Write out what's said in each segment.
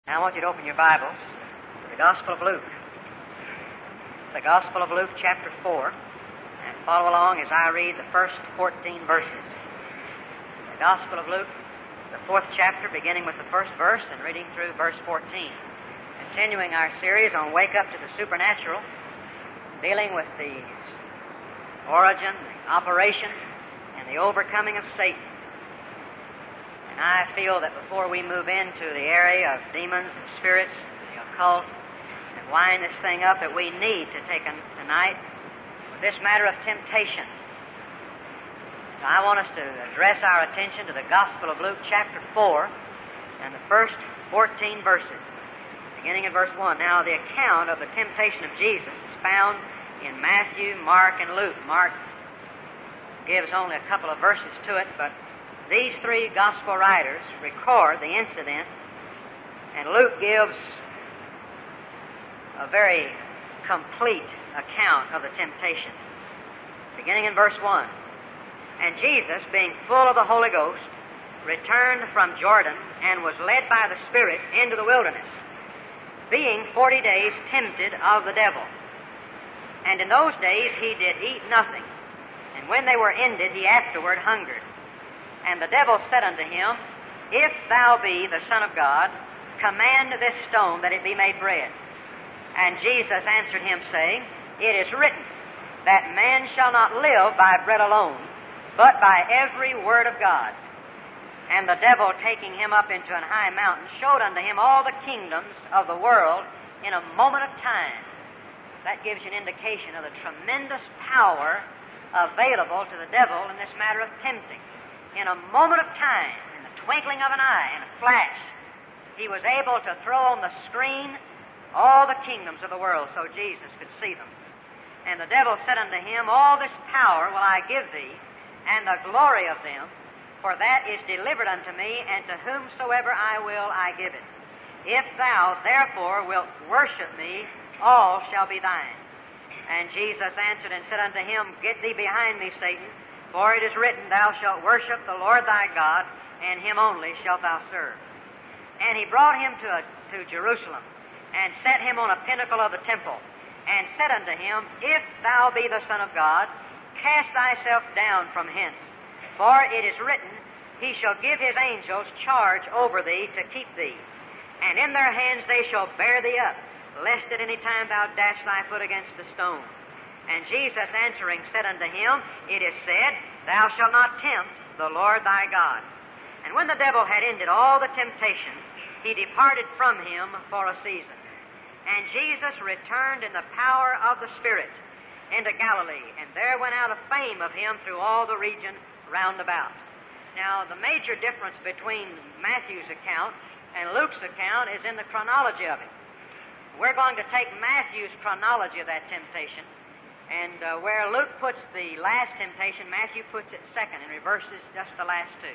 Now I want you to open your Bibles to the Gospel of Luke. The Gospel of Luke, chapter 4, and follow along as I read the first 14 verses. The Gospel of Luke, the 4th chapter, beginning with the first verse and reading through verse 14. Continuing our series on Wake Up to the Supernatural, dealing with the origin, the operation, and the overcoming of Satan. And I feel that before we move into the area of demons and spirits, the occult, and wind this thing up, that we need to take tonight with this matter of temptation. So I want us to address our attention to the Gospel of Luke, chapter 4, and the first 14 verses, beginning in verse 1. Now, the account of the temptation of Jesus is found in Matthew, Mark, and Luke. Mark gives only a couple of verses to it, but these three Gospel writers record the incident, and Luke gives a very complete account of the temptation. Beginning in verse 1. And Jesus, being full of the Holy Ghost, returned from Jordan and was led by the Spirit into the wilderness, being 40 days tempted of the devil. And in those days he did eat nothing, and when they were ended, he afterward hungered. And the devil said unto him, If thou be the Son of God, command this stone that it be made bread. And Jesus answered him, saying, It is written, that man shall not live by bread alone, but by every word of God. And the devil, taking him up into an high mountain, showed unto him all the kingdoms of the world in a moment of time. That gives you an indication of the tremendous power available to the devil in this matter of tempting. In a moment of time, in the twinkling of an eye, in a flash, he was able to throw on the screen all the kingdoms of the world so Jesus could see them. And the devil said unto him, All this power will I give thee, and the glory of them, for that is delivered unto me, and to whomsoever I will I give it. If thou therefore wilt worship me, all shall be thine. And Jesus answered and said unto him, Get thee behind me, Satan, for it is written, Thou shalt worship the Lord thy God, and him only shalt thou serve. And he brought him to Jerusalem, and set him on a pinnacle of the temple, and said unto him, If thou be the Son of God, cast thyself down from hence. For it is written, He shall give his angels charge over thee to keep thee. And in their hands they shall bear thee up, lest at any time thou dash thy foot against a stone. And Jesus answering said unto him, It is said, Thou shalt not tempt the Lord thy God. And when the devil had ended all the temptation, he departed from him for a season. And Jesus returned in the power of the Spirit into Galilee, and there went out a fame of him through all the region round about. Now, the major difference between Matthew's account and Luke's account is in the chronology of it. We're going to take Matthew's chronology of that temptation, and where Luke puts the last temptation, Matthew puts it second and reverses just the last two.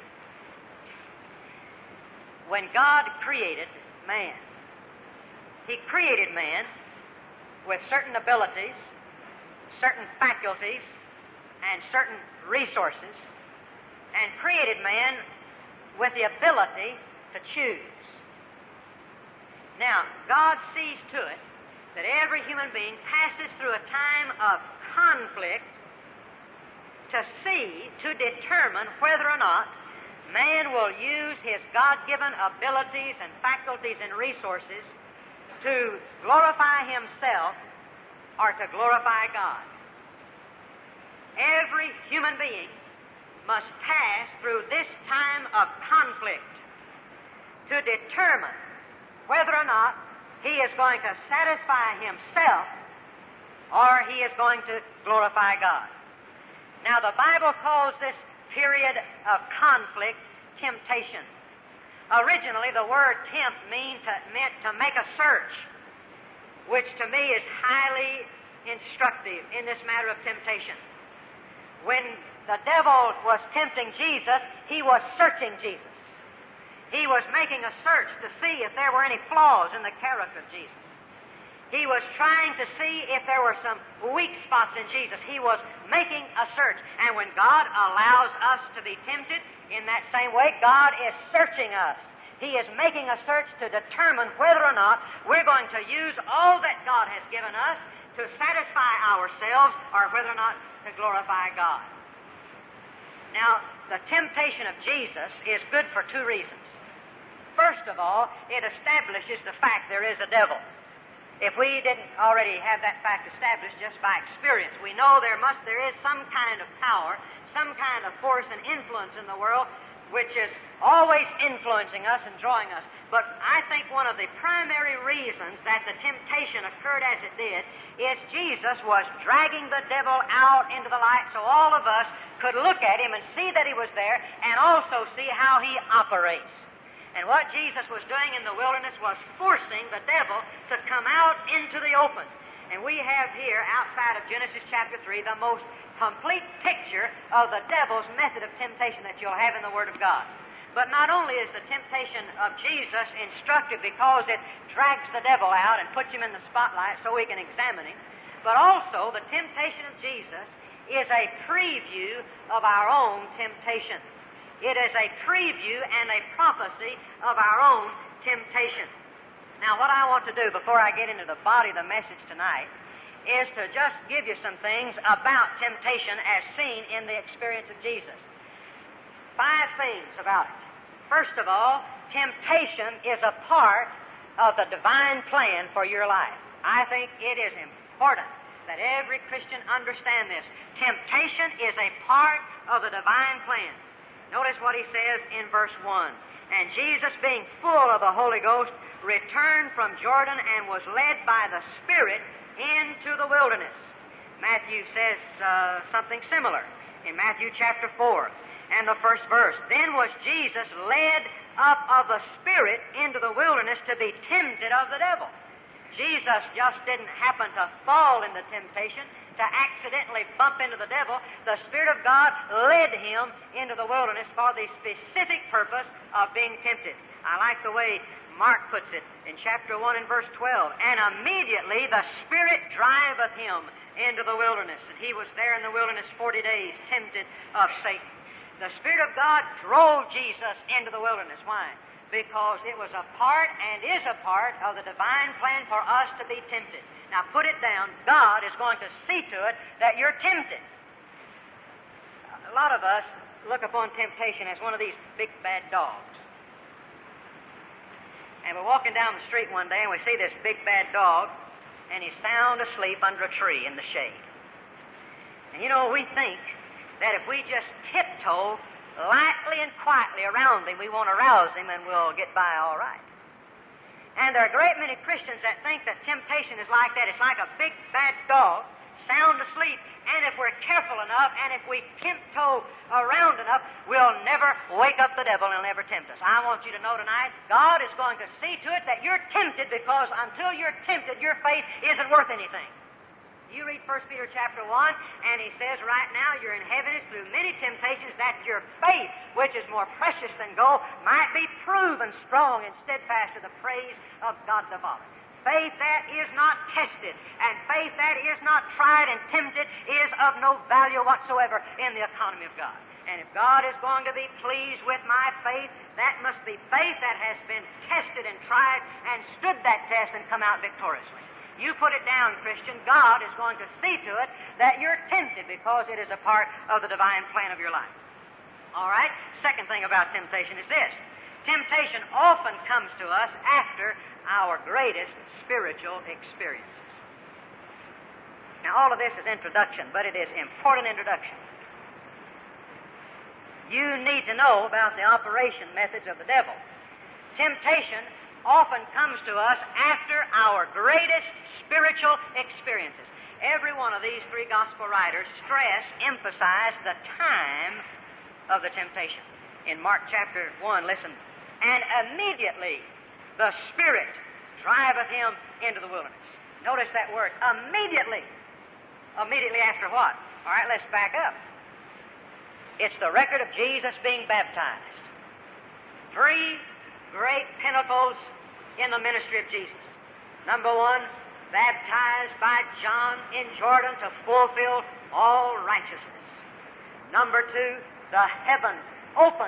When God created man, He created man with certain abilities, certain faculties, and certain resources, and created man with the ability to choose. Now, God sees to it that every human being passes through a time of conflict to determine whether or not man will use his God-given abilities and faculties and resources to glorify himself or to glorify God. Every human being must pass through this time of conflict to determine whether or not he is going to satisfy himself or he is going to glorify God. Now, the Bible calls this period of conflict temptation. Originally, the word tempt meant to make a search, which to me is highly instructive in this matter of temptation. When the devil was tempting Jesus, he was searching Jesus. He was making a search to see if there were any flaws in the character of Jesus. He was trying to see if there were some weak spots in Jesus. He was making a search. And when God allows us to be tempted in that same way, God is searching us. He is making a search to determine whether or not we're going to use all that God has given us to satisfy ourselves or whether or not to glorify God. Now, the temptation of Jesus is good for two reasons. First of all, it establishes the fact there is a devil. If we didn't already have that fact established just by experience, we know there is some kind of power, some kind of force and influence in the world which is always influencing us and drawing us. But I think one of the primary reasons that the temptation occurred as it did is Jesus was dragging the devil out into the light so all of us could look at him and see that he was there and also see how he operates. And what Jesus was doing in the wilderness was forcing the devil to come out into the open. And we have here, outside of Genesis chapter 3, the most complete picture of the devil's method of temptation that you'll have in the Word of God. But not only is the temptation of Jesus instructive because it drags the devil out and puts him in the spotlight so we can examine him, but also the temptation of Jesus is a preview of our own temptation. It is a preview and a prophecy of our own temptation. Now, what I want to do before I get into the body of the message tonight is to just give you some things about temptation as seen in the experience of Jesus. 5 things about it. First of all, temptation is a part of the divine plan for your life. I think it is important that every Christian understand this. Temptation is a part of the divine plan. Notice what he says in verse 1. And Jesus, being full of the Holy Ghost, returned from Jordan and was led by the Spirit into the wilderness. Matthew says something similar in Matthew chapter 4 and the first verse. Then was Jesus led up of the Spirit into the wilderness to be tempted of the devil. Jesus just didn't happen to fall into temptation, to accidentally bump into the devil. The Spirit of God led him into the wilderness for the specific purpose of being tempted. I like the way Mark puts it in chapter 1 and verse 12. And immediately the Spirit driveth him into the wilderness. And he was there in the wilderness 40 days, tempted of Satan. The Spirit of God drove Jesus into the wilderness. Why? Because it was a part and is a part of the divine plan for us to be tempted. Now put it down. God is going to see to it that you're tempted. A lot of us look upon temptation as one of these big bad dogs. And we're walking down the street one day and we see this big bad dog and he's sound asleep under a tree in the shade. And you know, we think that if we just tiptoe lightly and quietly around him, we won't arouse him and we'll get by all right. And there are a great many Christians that think that temptation is like that. It's like a big bad dog, sound asleep, and if we're careful enough and if we tiptoe around enough, we'll never wake up the devil and he'll never tempt us. I want you to know tonight, God is going to see to it that you're tempted, because until you're tempted, your faith isn't worth anything. You read 1 Peter chapter 1, and he says right now you're in heaviness through many temptations, that your faith, which is more precious than gold, might be proven strong and steadfast to the praise of God the Father. Faith that is not tested, and faith that is not tried and tempted, is of no value whatsoever in the economy of God. And if God is going to be pleased with my faith, that must be faith that has been tested and tried and stood that test and come out victoriously. You put it down, Christian, God is going to see to it that you're tempted, because it is a part of the divine plan of your life. All right? Second thing about temptation is this. Temptation often comes to us after our greatest spiritual experiences. Now, all of this is introduction, but it is important introduction. You need to know about the operation methods of the devil. Temptation often comes to us after our greatest spiritual experiences. Every one of these 3 gospel writers emphasize the time of the temptation. In Mark chapter 1, listen. And immediately the Spirit driveth him into the wilderness. Notice that word, immediately. Immediately after what? All right, let's back up. It's the record of Jesus being baptized. 3 great pinnacles in the ministry of Jesus. Number 1, baptized by John in Jordan to fulfill all righteousness. Number 2, the heavens opened.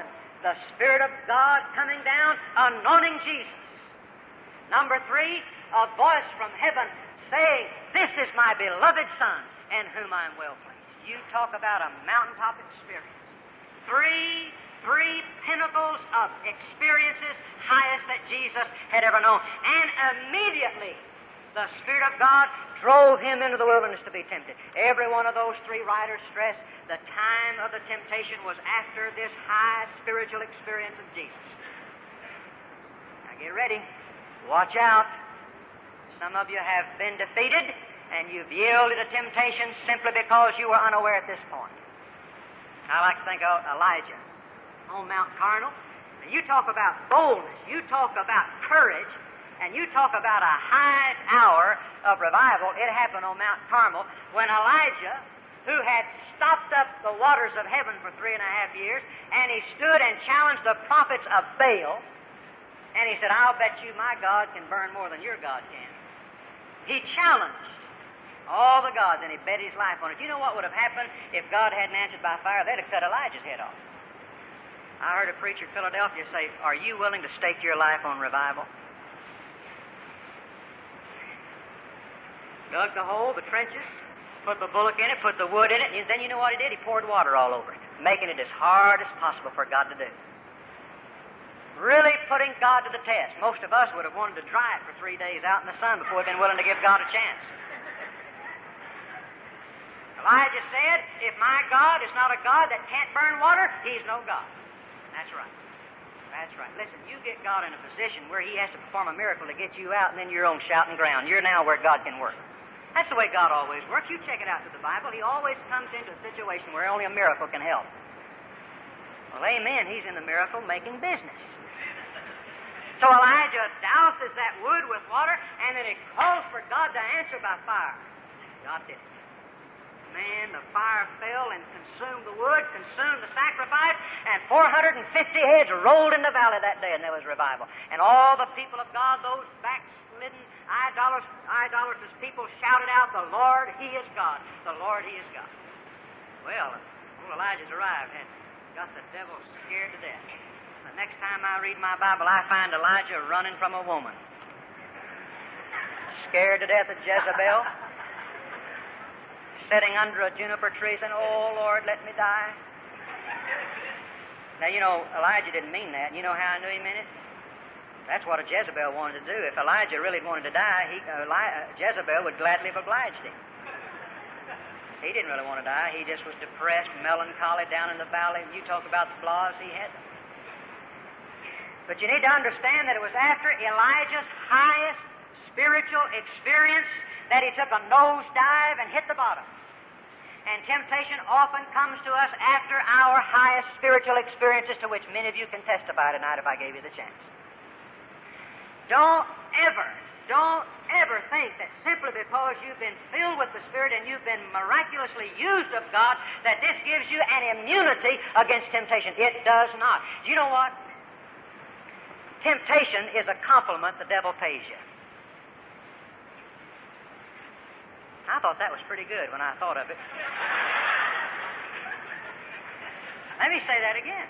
the Spirit of God coming down, anointing Jesus. Number 3, a voice from heaven saying, "This is my beloved Son, in whom I am well pleased." You talk about a mountaintop experience. Three pinnacles of experiences, highest that Jesus had ever known. And immediately, the Spirit of God drove him into the wilderness to be tempted. Every one of those 3 writers stress the time of the temptation was after this high spiritual experience of Jesus. Now get ready. Watch out. Some of you have been defeated, and you've yielded to temptation simply because you were unaware at this point. I like to think of Elijah on Mount Carmel. And you talk about boldness, you talk about courage, and you talk about a high hour of revival. It happened on Mount Carmel when Elijah, who had stopped up the waters of heaven for 3.5 years, and he stood and challenged the prophets of Baal, and he said, "I'll bet you my God can burn more than your God can." He challenged all the gods, and he bet his life on it. You know what would have happened if God hadn't answered by fire? They'd have cut Elijah's head off. I heard a preacher in Philadelphia say, "Are you willing to stake your life on revival?" Dug the hole, the trenches, put the bullock in it, put the wood in it, and then you know what he did? He poured water all over it, making it as hard as possible for God to do. Really putting God to the test. Most of us would have wanted to dry it for 3 days out in the sun before we'd been willing to give God a chance. Elijah said, "If my God is not a God that can't burn water, He's no God." That's right. That's right. Listen, you get God in a position where He has to perform a miracle to get you out, and then you're on shouting ground. You're now where God can work. That's the way God always works. You check it out through the Bible. He always comes into a situation where only a miracle can help. Well, amen. He's in the miracle making business. So Elijah douses that wood with water, and then he calls for God to answer by fire. God did it. Man, the fire fell and consumed the wood, consumed the sacrifice, and 450 heads rolled in the valley that day, and there was revival. And all the people of God, those backslidden, idolatrous people, shouted out, "The Lord, He is God. The Lord, He is God." Well, old Elijah's arrived and got the devil scared to death. The next time I read my Bible, I find Elijah running from a woman, scared to death of Jezebel, sitting under a juniper tree saying, "Oh, Lord, let me die." Now, you know, Elijah didn't mean that. You know how I knew he meant it? That's what a Jezebel wanted to do. If Elijah really wanted to die, Jezebel would gladly have obliged him. He didn't really want to die. He just was depressed, melancholy, down in the valley. You talk about the flaws he had. But you need to understand that it was after Elijah's highest spiritual experience that he took a nosedive and hit the bottom. And temptation often comes to us after our highest spiritual experiences, to which many of you can testify tonight if I gave you the chance. Don't ever think that simply because you've been filled with the Spirit and you've been miraculously used of God, that this gives you an immunity against temptation. It does not. Do you know what? Temptation is a compliment the devil pays you. I thought that was pretty good when I thought of it. Let me say that again.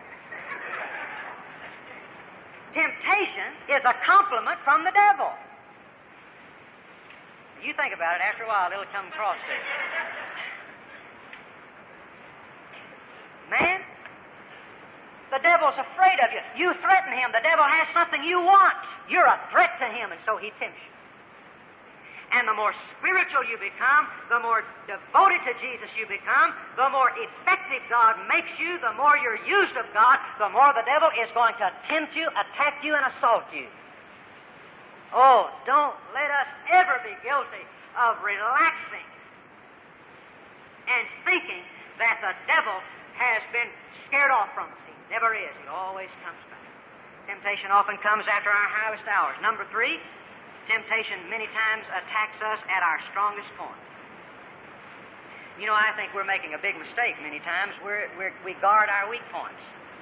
Temptation is a compliment from the devil. You think about it, after a while, it'll come across to you. Man, the devil's afraid of you. You threaten him. The devil has something you want. You're a threat to him, and so he tempts you. And the more spiritual you become, the more devoted to Jesus you become, the more effective God makes you, the more you're used of God, the more the devil is going to tempt you, attack you, and assault you. Oh, don't let us ever be guilty of relaxing and thinking that the devil has been scared off from us. He never is. He always comes back. Temptation often comes after our highest hours. Number 3, temptation many times attacks us at our strongest point. You know, I think we're making a big mistake many times. We guard our weak points.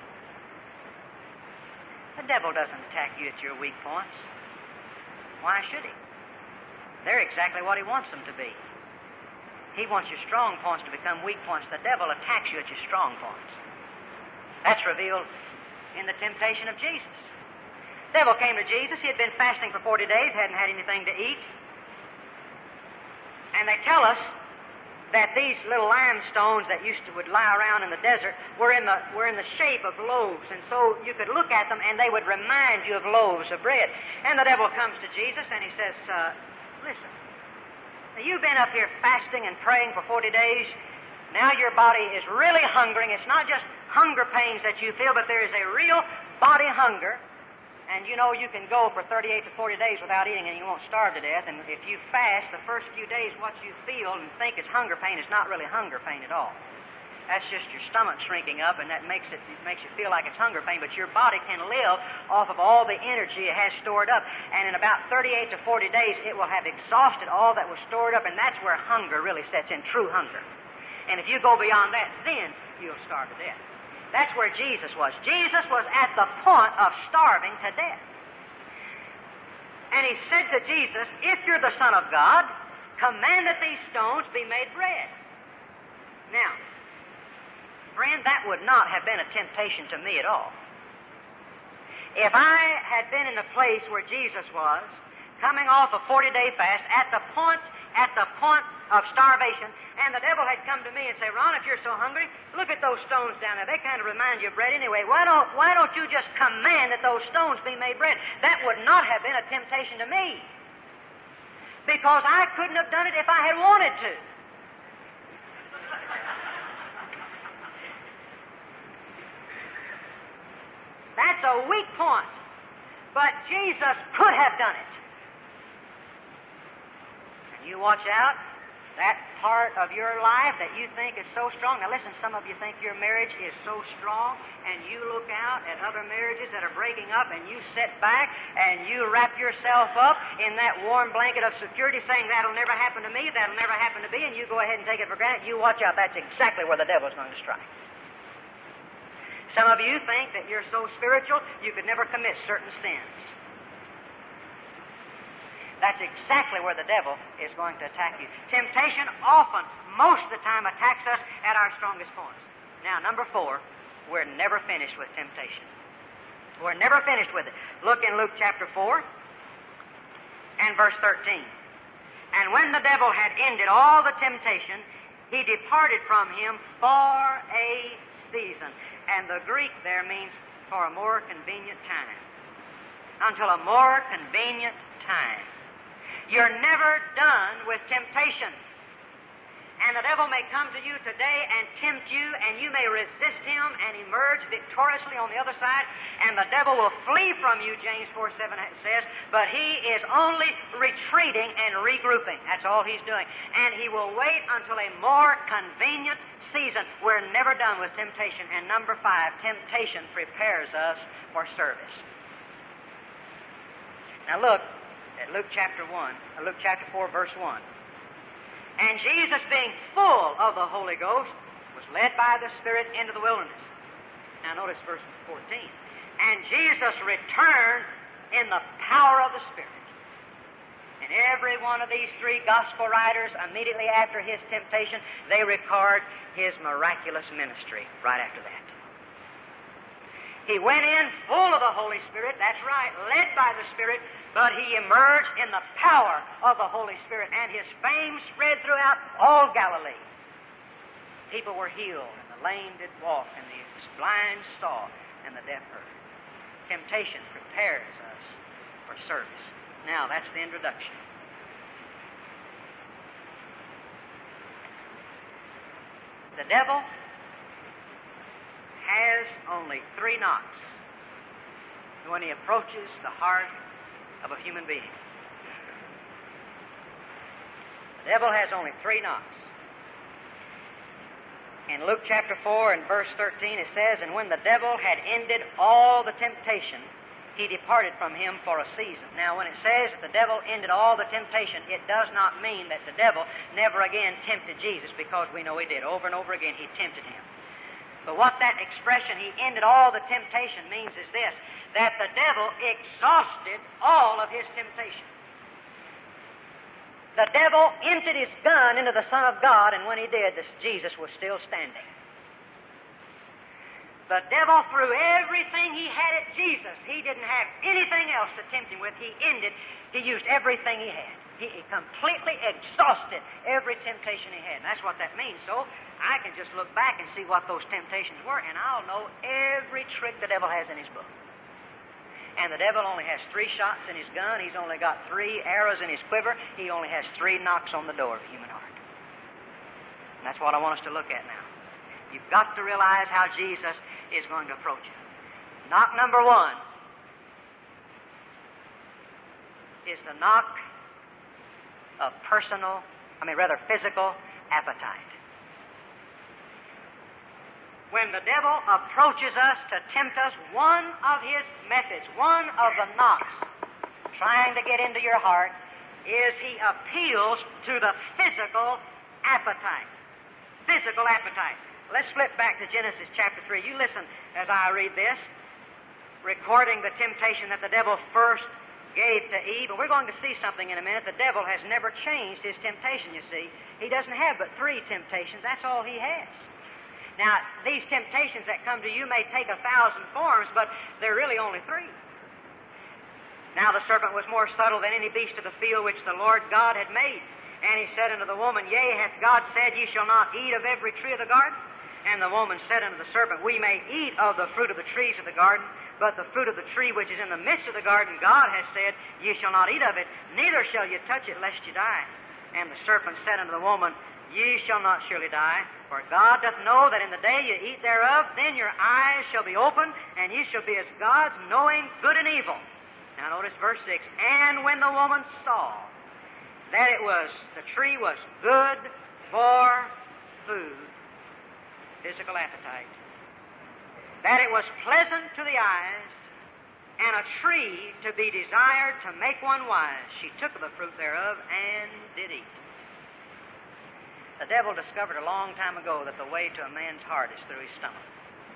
The devil doesn't attack you at your weak points. Why should he? They're exactly what he wants them to be. He wants your strong points to become weak points. The devil attacks you at your strong points. That's revealed in the temptation of Jesus. The devil came to Jesus. He had been fasting for 40 days, hadn't had anything to eat. And they tell us that these little limestones that would lie around in the desert were in the shape of loaves, and so you could look at them and they would remind you of loaves of bread. And the devil comes to Jesus and he says, listen, now you've been up here fasting and praying for 40 days. Now your body is really hungering. It's not just hunger pains that you feel, but there is a real body hunger. And you know you can go for 38 to 40 days without eating and you won't starve to death. And if you fast the first few days, what you feel and think is hunger pain is not really hunger pain at all. That's just your stomach shrinking up, and that makes you feel like it's hunger pain. But your body can live off of all the energy it has stored up. And in about 38 to 40 days, it will have exhausted all that was stored up, and that's where hunger really sets in, true hunger. And if you go beyond that, then you'll starve to death. That's where Jesus was. Jesus was at the point of starving to death. And he said to Jesus, if you're the Son of God, command that these stones be made bread. Now, friend, that would not have been a temptation to me at all. If I had been in the place where Jesus was, coming off a 40-day fast, at the point of starvation, and the devil had come to me and say, Ron, if you're so hungry, look at those stones down there. They kind of remind you of bread anyway. Why don't you just command that those stones be made bread? That would not have been a temptation to me, because I couldn't have done it if I had wanted to. That's a weak point. But Jesus could have done it. You watch out, that part of your life that you think is so strong. Now listen, some of you think your marriage is so strong, and you look out at other marriages that are breaking up, and you sit back and you wrap yourself up in that warm blanket of security, saying, that'll never happen to me, that'll never happen to me, and you go ahead and take it for granted. You watch out, that's exactly where the devil's going to strike. Some of you think that you're so spiritual, you could never commit certain sins. That's exactly where the devil is going to attack you. Temptation often, most of the time, attacks us at our strongest points. Now, number 4, we're never finished with temptation. We're never finished with it. Look in Luke chapter 4 and verse 13. And when the devil had ended all the temptation, he departed from him for a season. And the Greek there means for a more convenient time. Until a more convenient time. You're never done with temptation. And the devil may come to you today and tempt you, and you may resist him and emerge victoriously on the other side, and the devil will flee from you, James 4:7 says, but he is only retreating and regrouping. That's all he's doing. And he will wait until a more convenient season. We're never done with temptation. And number 5, temptation prepares us for service. Now look at Luke chapter 4, verse 1. And Jesus, being full of the Holy Ghost, was led by the Spirit into the wilderness. Now notice verse 14. And Jesus returned in the power of the Spirit. And every one of these 3 gospel writers, immediately after his temptation, they record his miraculous ministry right after that. He went in full of the Holy Spirit, that's right, led by the Spirit, but he emerged in the power of the Holy Spirit, and his fame spread throughout all Galilee. People were healed, and the lame did walk, and the blind saw, and the deaf heard. Temptation prepares us for service. Now, that's the introduction. The devil has only 3 knocks when he approaches the heart of a human being. The devil has only 3 knocks. In Luke chapter 4 and verse 13 it says, and when the devil had ended all the temptation, he departed from him for a season. Now, when it says that the devil ended all the temptation, it does not mean that the devil never again tempted Jesus, because we know he did. Over and over again he tempted him. But what that expression, he ended all the temptation, means is this, that the devil exhausted all of his temptation. The devil emptied his gun into the Son of God, and when he did, Jesus was still standing. The devil threw everything he had at Jesus. He didn't have anything else to tempt him with. He used everything he had. He completely exhausted every temptation he had. And that's what that means. So I can just look back and see what those temptations were, and I'll know every trick the devil has in his book. And the devil only has 3 shots in his gun. He's only got 3 arrows in his quiver. He only has 3 knocks on the door of the human heart. And that's what I want us to look at now. You've got to realize how Jesus is going to approach you. Knock number 1 is the knock of physical appetite. When the devil approaches us to tempt us, one of his methods, one of the knocks trying to get into your heart is he appeals to the physical appetite. Physical appetite. Let's flip back to Genesis chapter 3. You listen as I read this, recording the temptation that the devil first gave to Eve. And we're going to see something in a minute. The devil has never changed his temptation, you see. He doesn't have but 3 temptations. That's all he has. Now, these temptations that come to you may take 1,000 forms, but they're really only 3. Now the serpent was more subtle than any beast of the field which the Lord God had made. And he said unto the woman, Yea, hath God said, Ye shall not eat of every tree of the garden? And the woman said unto the serpent, We may eat of the fruit of the trees of the garden, but the fruit of the tree which is in the midst of the garden, God has said, Ye shall not eat of it, neither shall ye touch it, lest ye die. And the serpent said unto the woman, Ye shall not surely die, for God doth know that in the day ye eat thereof, then your eyes shall be opened, and ye shall be as gods, knowing good and evil. Now notice verse 6, And when the woman saw that the tree was good for food, physical appetite, that it was pleasant to the eyes, and a tree to be desired to make one wise, she took of the fruit thereof and did eat. The devil discovered a long time ago that the way to a man's heart is through his stomach.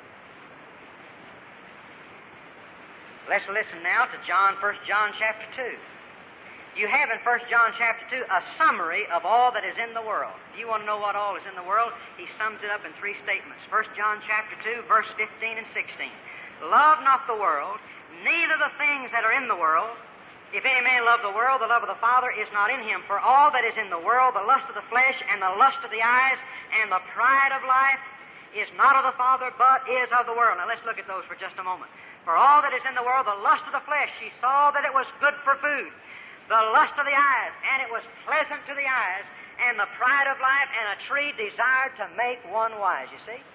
Let's listen now to 1 John chapter 2. You have in 1 John chapter 2 a summary of all that is in the world. If you want to know what all is in the world, he sums it up in 3 statements. 1 John chapter 2, verse 15 and 16. Love not the world, neither the things that are in the world. If any man love the world, the love of the Father is not in him. For all that is in the world, the lust of the flesh, and the lust of the eyes, and the pride of life, is not of the Father, but is of the world. Now let's look at those for just a moment. For all that is in the world, the lust of the flesh, she saw that it was good for food. The lust of the eyes, and it was pleasant to the eyes, and the pride of life, and a tree desired to make one wise. You see?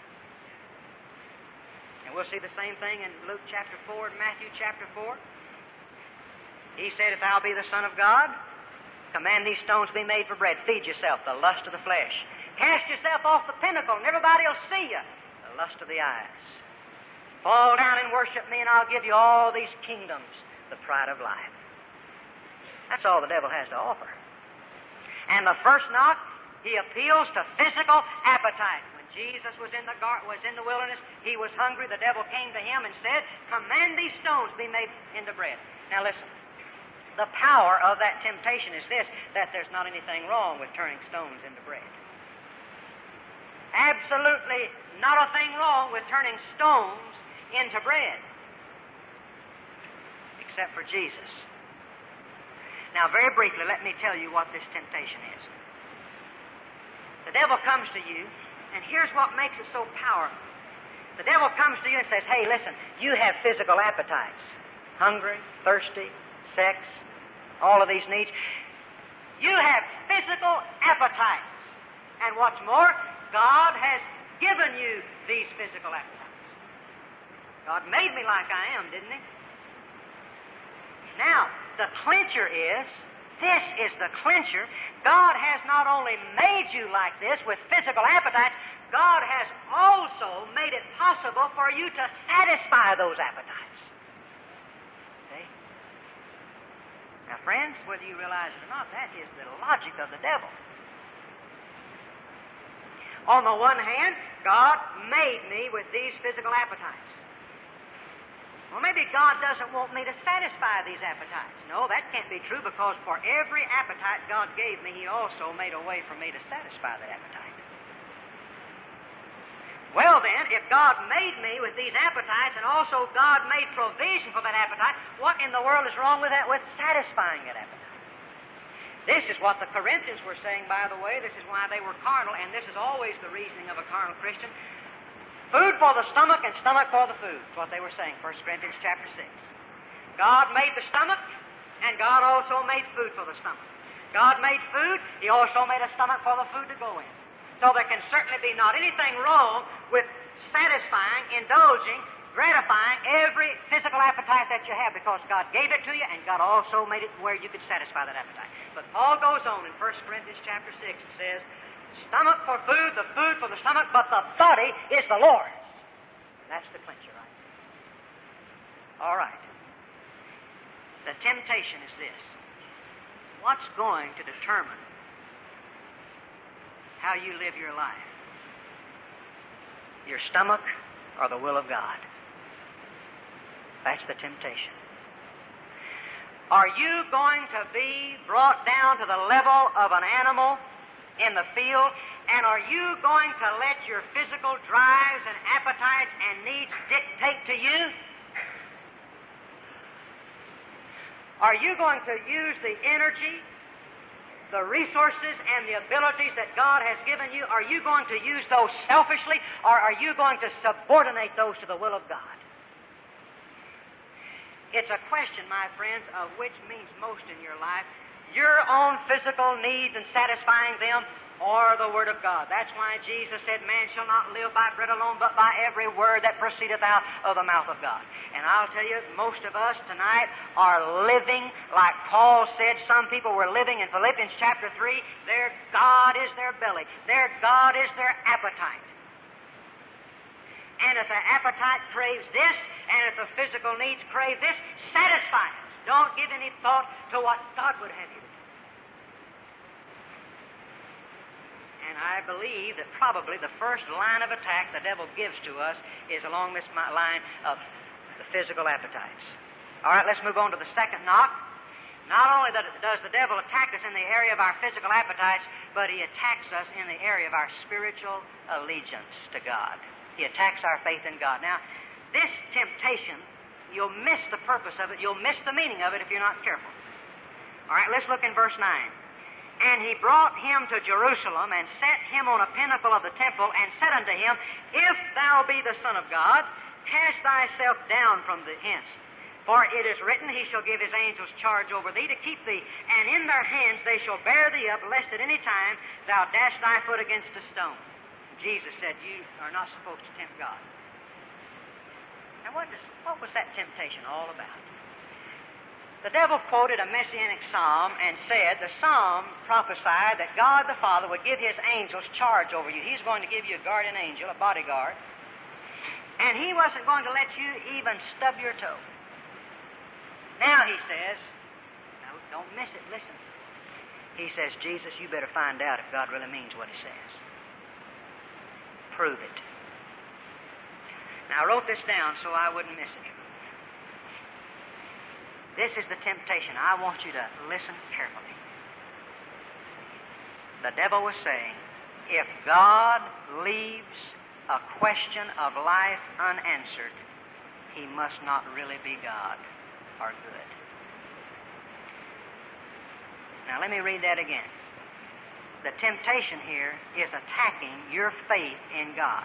And we'll see the same thing in Luke chapter 4 and Matthew chapter 4. He said, If thou be the Son of God, command these stones be made for bread. Feed yourself, the lust of the flesh. Cast yourself off the pinnacle, and everybody will see you. The lust of the eyes. Fall down and worship me, and I'll give you all these kingdoms. The pride of life. That's all the devil has to offer. And the first knock, he appeals to physical appetite. When Jesus was in the wilderness, he was hungry. The devil came to him and said, Command these stones be made into bread. Now listen, the power of that temptation is this, that there's not anything wrong with turning stones into bread. Absolutely not a thing wrong with turning stones into bread. Except for Jesus. Now, very briefly, let me tell you what this temptation is. The devil comes to you, and here's what makes it so powerful. The devil comes to you and says, Hey, listen, you have physical appetites. Hungry, thirsty, sex, all of these needs. You have physical appetites. And what's more, God has given you these physical appetites. God made me like I am, didn't He? Now, the clincher is, this is the clincher, God has not only made you like this with physical appetites, God has also made it possible for you to satisfy those appetites. See? Now, friends, whether you realize it or not, that is the logic of the devil. On the one hand, God made me with these physical appetites. Well, maybe God doesn't want me to satisfy these appetites. No, that can't be true, because for every appetite God gave me, He also made a way for me to satisfy that appetite. Well then, if God made me with these appetites and also God made provision for that appetite, what in the world is wrong with that, with satisfying that appetite? This is what the Corinthians were saying, by the way. This is why they were carnal, and this is always the reasoning of a carnal Christian. Food for the stomach and stomach for the food. That's what they were saying, 1 Corinthians chapter 6. God made the stomach, and God also made food for the stomach. God made food, He also made a stomach for the food to go in. So there can certainly be not anything wrong with satisfying, indulging, gratifying every physical appetite that you have, because God gave it to you and God also made it where you could satisfy that appetite. But Paul goes on in 1 Corinthians chapter 6 and says, stomach for food, the food for the stomach, but the body is the Lord's. That's the clincher, right? All right. The temptation is this. What's going to determine how you live your life? Your stomach or the will of God? That's the temptation. Are you going to be brought down to the level of an animal in the field, and are you going to let your physical drives and appetites and needs dictate to you? Are you going to use the energy, the resources, and the abilities that God has given you? Are you going to use those selfishly, or are you going to subordinate those to the will of God? It's a question, my friends, of which means most in your life, your own physical needs and satisfying them, or the Word of God. That's why Jesus said, man shall not live by bread alone, but by every word that proceedeth out of the mouth of God. And I'll tell you, most of us tonight are living like Paul said. Some people were living in Philippians chapter 3. Their God is their belly. Their God is their appetite. And if the appetite craves this, and if the physical needs crave this, satisfy it. Don't give any thought to what God would have you do. And I believe that probably the first line of attack the devil gives to us is along this line of the physical appetites. All right, let's move on to the second knock. Not only does the devil attack us in the area of our physical appetites, but he attacks us in the area of our spiritual allegiance to God. He attacks our faith in God. Now, this temptation, you'll miss the purpose of it. You'll miss the meaning of it if you're not careful. All right, let's look in verse 9. And he brought him to Jerusalem, and set him on a pinnacle of the temple, and said unto him, If thou be the Son of God, cast thyself down from hence. For it is written, He shall give His angels charge over thee to keep thee, and in their hands they shall bear thee up, lest at any time thou dash thy foot against a stone. Jesus said, you are not supposed to tempt God. Now what was that temptation all about? The devil quoted a messianic psalm and said the psalm prophesied that God the Father would give His angels charge over you. He's going to give you a guardian angel, a bodyguard, and He wasn't going to let you even stub your toe. Now He says, no, don't miss it, listen. He says, Jesus, you better find out if God really means what He says. Prove it. Now I wrote this down so I wouldn't miss it. This is the temptation. I want you to listen carefully. The devil was saying, if God leaves a question of life unanswered, He must not really be God or good. Now let me read that again. The temptation here is attacking your faith in God.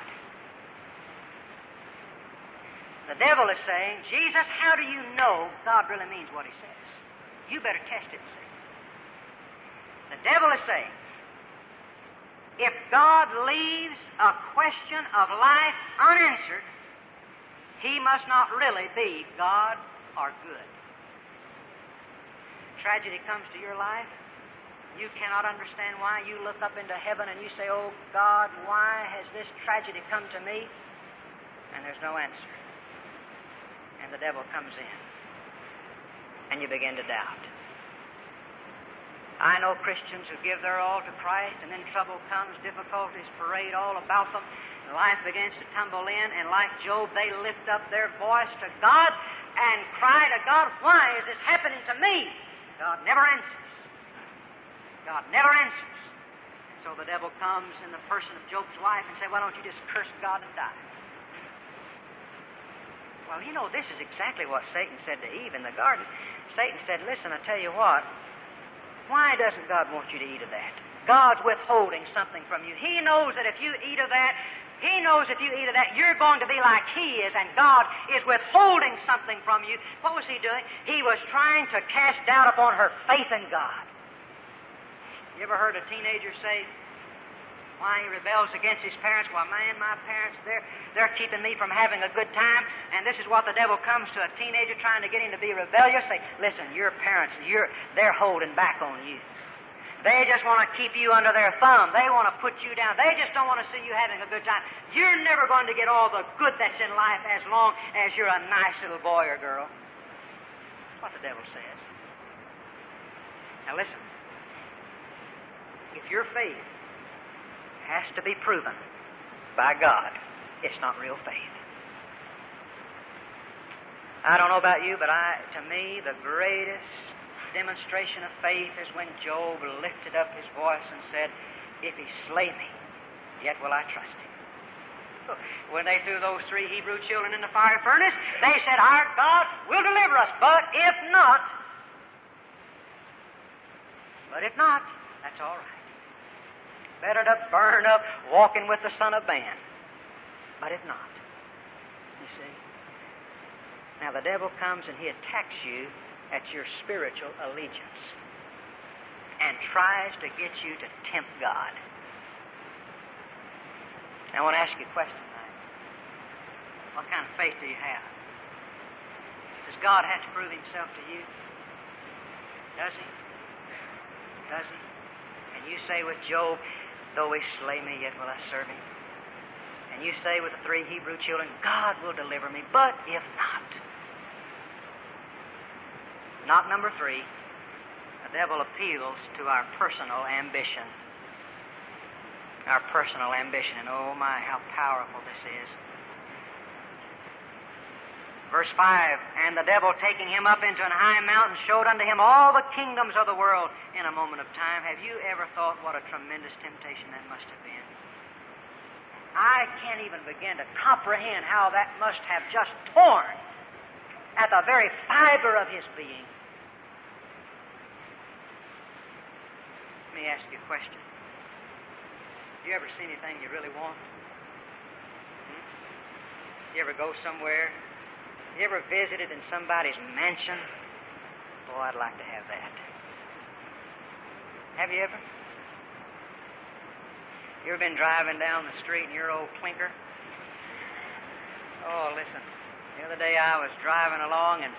The devil is saying, Jesus, how do you know God really means what He says? You better test it and see. The devil is saying, if God leaves a question of life unanswered, He must not really be God or good. Tragedy comes to your life. You cannot understand why. You look up into heaven and you say, oh God, why has this tragedy come to me? And there's no answer. And the devil comes in, and you begin to doubt. I know Christians who give their all to Christ, and then trouble comes, difficulties parade all about them, and life begins to tumble in, and like Job, they lift up their voice to God and cry to God, why is this happening to me? God never answers. God never answers. So So the devil comes in the person of Job's wife and says, why don't you just curse God and die? Well, you know, this is exactly what Satan said to Eve in the garden. Satan said, listen, I tell you what, why doesn't God want you to eat of that? God's withholding something from you. He knows that if you eat of that, you're going to be like He is, and God is withholding something from you. What was He doing? He was trying to cast doubt upon her faith in God. You ever heard a teenager say, why he rebels against his parents? Well, man, my parents, they're keeping me from having a good time. And this is what the devil comes to a teenager trying to get him to be rebellious. Say, listen, your parents, they're holding back on you. They just want to keep you under their thumb. They want to put you down. They just don't want to see you having a good time. You're never going to get all the good that's in life as long as you're a nice little boy or girl. That's what the devil says. Now listen. If your faith has to be proven by God, it's not real faith. I don't know about you, but to me, the greatest demonstration of faith is when Job lifted up his voice and said, if he slay me, yet will I trust him. When they threw those 3 Hebrew children in the fiery furnace, they said, our God will deliver us, but if not, that's all right. Better to burn up walking with the Son of Man. But if not, you see. Now the devil comes and he attacks you at your spiritual allegiance and tries to get you to tempt God. Now I want to ask you a question tonight. What kind of faith do you have? Does God have to prove Himself to you? Does He? Does He? And you say with Job, though He slay me, yet will I serve Him. And you say with the 3 Hebrew children, God will deliver me, but if not. Not number 3. The devil appeals to our personal ambition. Our personal ambition. And oh my, how powerful this is. Verse 5, and the devil taking him up into an high mountain showed unto him all the kingdoms of the world in a moment of time. Have you ever thought what a tremendous temptation that must have been? I can't even begin to comprehend how that must have just torn at the very fiber of his being. Let me ask you a question. Do you ever see anything you really want? You ever go somewhere? You ever visited in somebody's mansion? Oh, I'd like to have that. Have you ever? You ever been driving down the street in your old clinker? Oh, listen. The other day I was driving along and,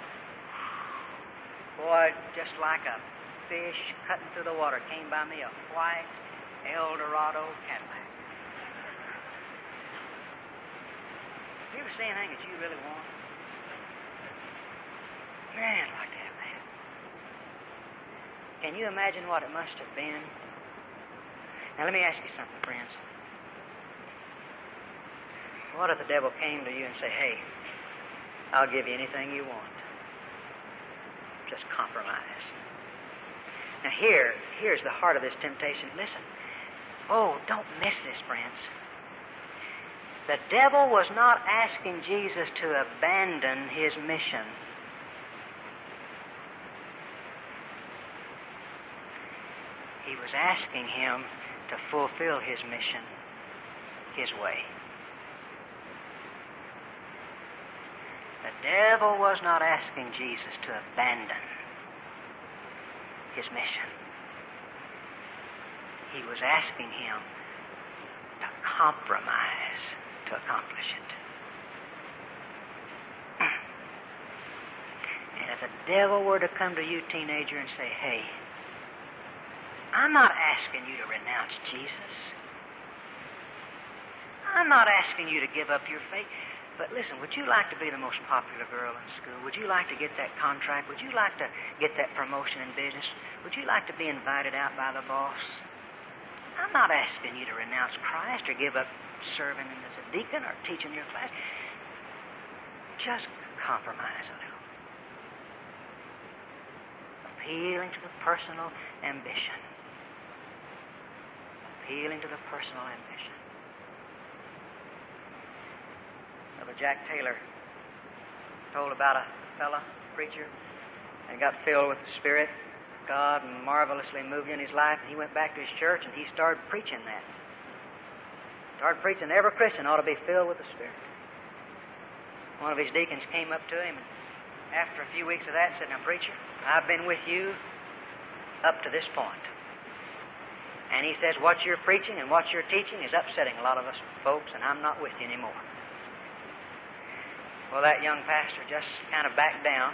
boy, just like a fish cutting through the water, came by me a white Eldorado Cadillac. You ever see anything that you really want? Man, I'd like to have that. Can you imagine what it must have been? Now, let me ask you something, friends. What if the devil came to you and said, hey, I'll give you anything you want. Just compromise. Now, here's the heart of this temptation. Listen. Oh, don't miss this, friends. The devil was not asking Jesus to abandon His mission. He was asking Him to fulfill His mission His way. The devil was not asking Jesus to abandon His mission. He was asking Him to compromise to accomplish it. And if the devil were to come to you, teenager, and say, hey, I'm not asking you to renounce Jesus. I'm not asking you to give up your faith. But listen, would you like to be the most popular girl in school? Would you like to get that contract? Would you like to get that promotion in business? Would you like to be invited out by the boss? I'm not asking you to renounce Christ or give up serving as a deacon or teaching your class. Just compromise a little. Appealing to the personal ambition. appealing to the personal ambition. Brother Jack Taylor told about a fellow preacher that got filled with the Spirit. God marvelously moved in his life, and he went back to his church and he started preaching that. Started preaching every Christian ought to be filled with the Spirit. One of his deacons came up to him and after a few weeks of that said, "Now, preacher, I've been with you up to this point. And he says, what you're preaching and what you're teaching is upsetting a lot of us folks, and I'm not with you anymore." Well, that young pastor just kind of backed down,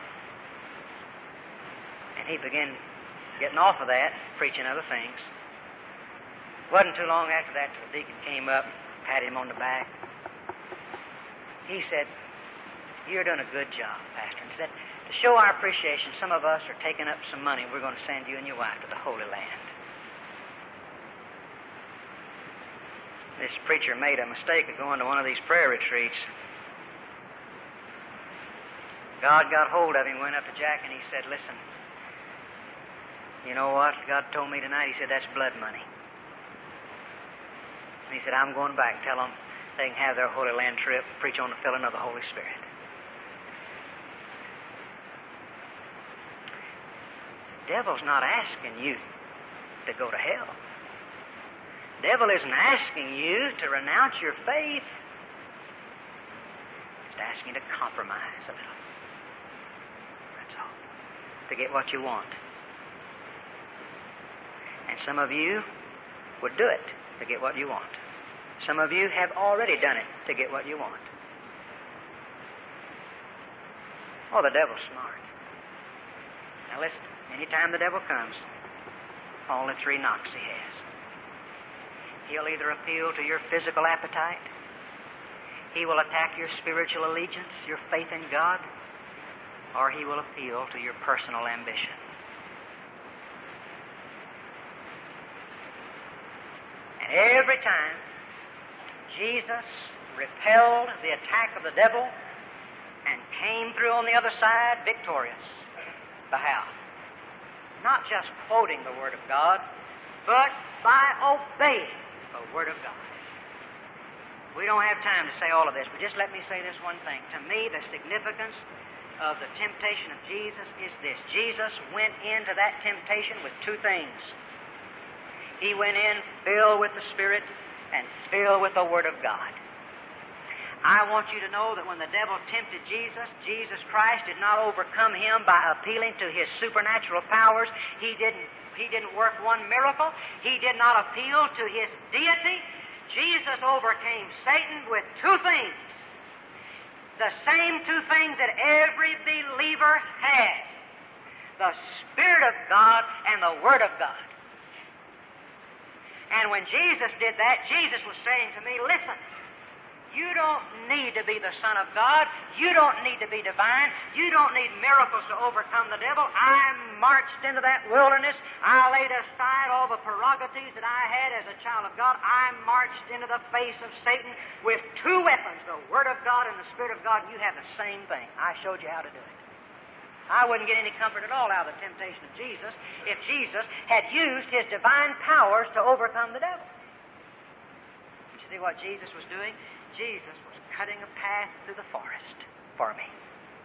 and he began getting off of that, preaching other things. Wasn't too long after that the deacon came up, patted him on the back. He said, "You're doing a good job, Pastor." And said, "To show our appreciation, some of us are taking up some money. We're going to send you and your wife to the Holy Land." This preacher made a mistake of going to one of these prayer retreats. God got hold of him, went up to Jack, and he said, "Listen, you know what God told me tonight?" He said, "That's blood money." And he said, "I'm going back. Tell them they can have their Holy Land trip, preach on the filling of the Holy Spirit." The devil's not asking you to go to hell. The devil isn't asking you to renounce your faith. He's asking you to compromise a little. That's all. To get what you want. And some of you would do it to get what you want. Some of you have already done it to get what you want. Oh, the devil's smart. Now listen, anytime the devil comes, only three knocks he has. He'll either appeal to your physical appetite, he will attack your spiritual allegiance, your faith in God, or he will appeal to your personal ambition. And every time Jesus repelled the attack of the devil and came through on the other side victorious. But how? Not just quoting the Word of God, but by obeying the Word of God. We don't have time to say all of this, but just let me say this one thing. To me, the significance of the temptation of Jesus is this. Jesus went into that temptation with two things. He went in filled with the Spirit and filled with the Word of God. I want you to know that when the devil tempted Jesus, Jesus Christ did not overcome him by appealing to his supernatural powers. He didn't work one miracle. He did not appeal to his deity. Jesus overcame Satan with two things. The same two things that every believer has. The Spirit of God and the Word of God. And when Jesus did that, Jesus was saying to me, listen, you don't need to be the Son of God. You don't need to be divine. You don't need miracles to overcome the devil. I marched into that wilderness. I laid aside all the prerogatives that I had as a child of God. I marched into the face of Satan with two weapons, the Word of God and the Spirit of God. You have the same thing. I showed you how to do it. I wouldn't get any comfort at all out of the temptation of Jesus if Jesus had used his divine powers to overcome the devil. Did you see what Jesus was doing? Jesus was cutting a path through the forest for me.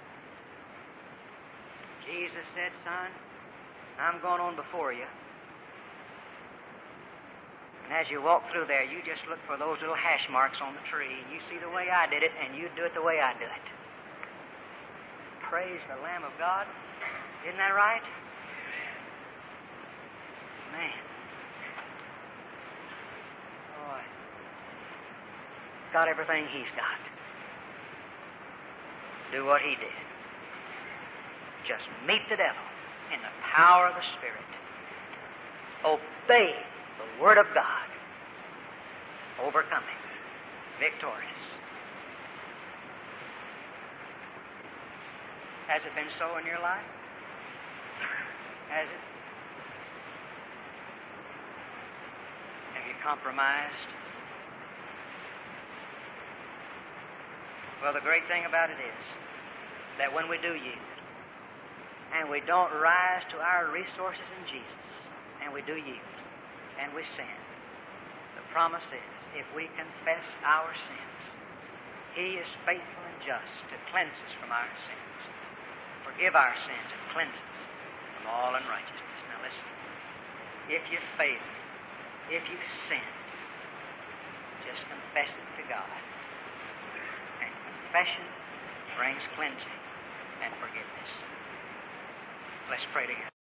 Jesus said, son, I'm going on before you. And as you walk through there, you just look for those little hash marks on the tree, and you see the way I did it, and you do it the way I do it. Praise the Lamb of God. Isn't that right? Man. Boy. Got everything he's got. Do what he did. Just meet the devil in the power of the Spirit. Obey the Word of God. Overcome him. Victorious. Has it been so in your life? Has it? Have you compromised? Well, the great thing about it is that when we do yield, and we don't rise to our resources in Jesus, and we do yield, and we sin, promise is, if we confess our sins, He is faithful and just to cleanse us from our sins, forgive our sins, and cleanse us from all unrighteousness. Now listen, if you fail, if you sin, just confess it to God. And confession brings cleansing and forgiveness. Let's pray together.